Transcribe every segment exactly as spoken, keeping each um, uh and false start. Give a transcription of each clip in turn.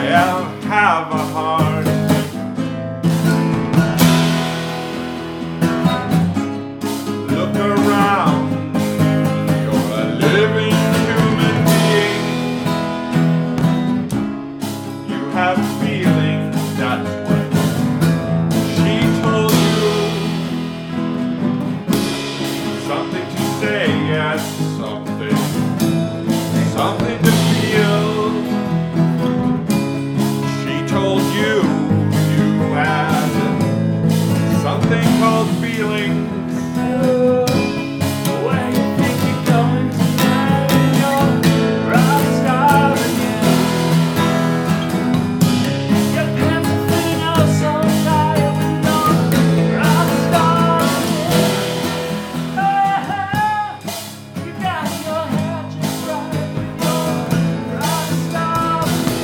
have a heart. Look around, you're a living human being. You have feelings, that's what she told you. Something to say, yes, something, something to feel. She told you you had something called feelings. Where you think you're going tonight and you're a rock star again. Your pants are fitting out so tight and you're a rock star again. You got your hair just right and you're a rock star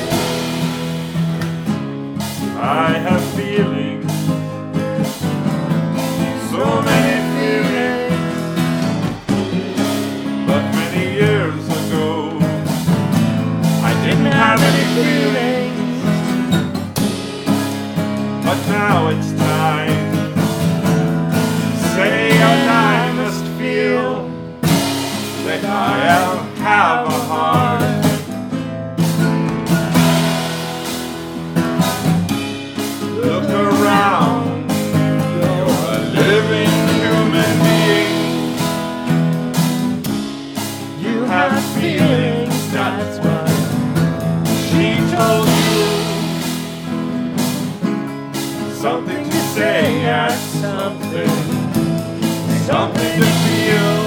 again. I have feelings, so many feelings, but many years ago I didn't have any feelings, but now it's time to say and I must feel that I have a heart. Look around, you're a living human being. You have feelings, that's what she told you. Something to say, yes, something, something to feel.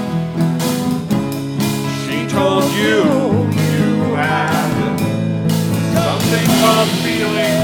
She told you you had something called feelings.